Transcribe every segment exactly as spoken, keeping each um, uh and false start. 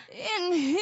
in here.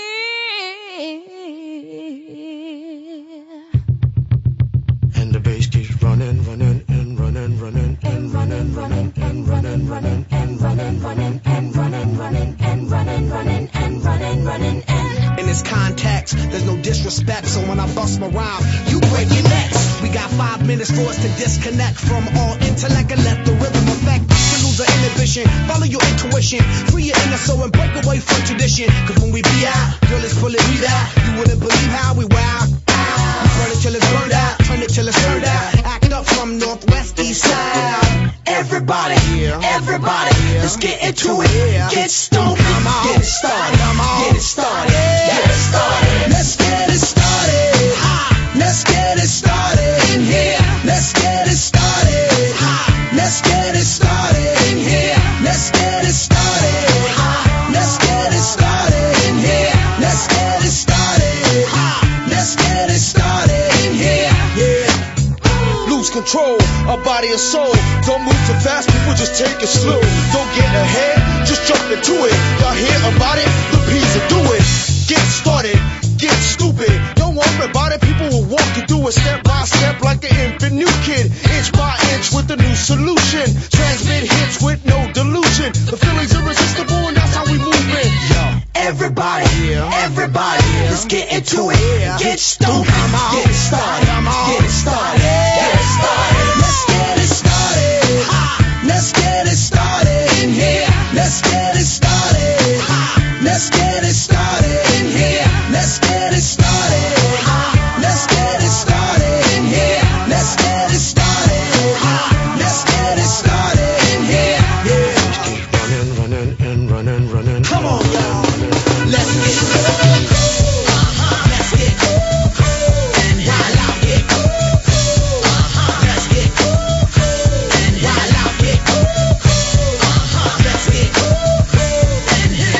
And the bass keeps running, running, and running, running, and running, running, and running, running, and running, running, and running, running, and running, running, and running, running, and. In this context, there's no disrespect, so when I bust my rhyme, you break your necks. We got five minutes for us to disconnect from all intellect and let the rhythm affect. To lose our inhibition, follow your intuition, free your inner soul and break away from tradition. Cause when we be out, girl, it's pulling me out. You wouldn't believe how we wow. We burn it till it's burned out, turn it till it's turned out. Act up from northwest, east side. Everybody, everybody, let's get into it. Get stoked, get it started, get it started, get it started. Let's get it started. Let's get it started in here. Let's get it started. Let's get it started in here. Let's get it started. Let's get it started in here. Let's get it started. Let's get it started in here. Yeah. Lose control of body and soul. Don't move too fast, people just take it slow. Don't get ahead, just jump into it. Y'all hear about it? The P's will do it. Get started, get stupid. Don't worry about it, people will walk you through it step by step like the infant new kid. Inch by inch with a new solution. Transmit hits with no delusion. The feeling's irresistible and that's how we move it. Yo. Everybody, everybody, let's get into it. Get stoked, get it started, get it started, get it started. Let's get it started. Let's get it started in here. Let's get it started. Let's get it started in here. Let's get it started. Let's get it started in here. Let's get it started. Let's get it started in here. Yeah. Keep running, running, and running, running. Come on, y'all. Let's get it. Let's get it. And while I get it. Let's get it. And while I get it. Let's get it. And here.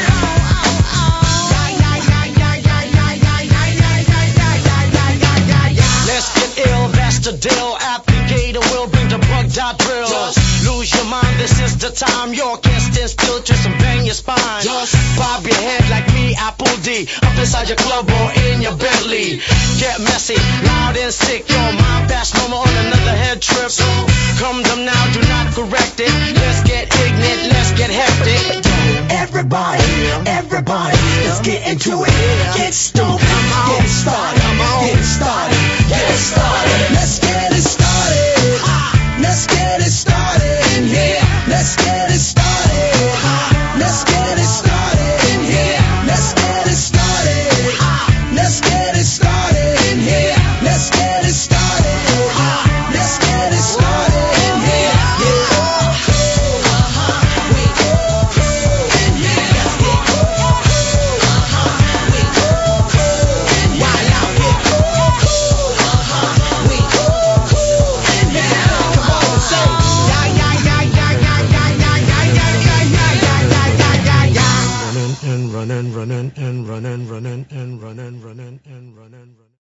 Let's get ill, that's the deal. Applicator will bring the bug dot drill. Just lose your mind, this is the time. You can't stand still, twist and bang your spine. Just bob your head like me, Apple D. Up inside your club or in your Bentley. Get messy, loud and sick. Your mind fast, mama on another head trip. So come them now, do not correct it. Let's get ignorant, let's get hectic. Everybody, everybody, let's get into it. Get stoked, get it started, get it started, get it started. Let's get it started. Let's get it started.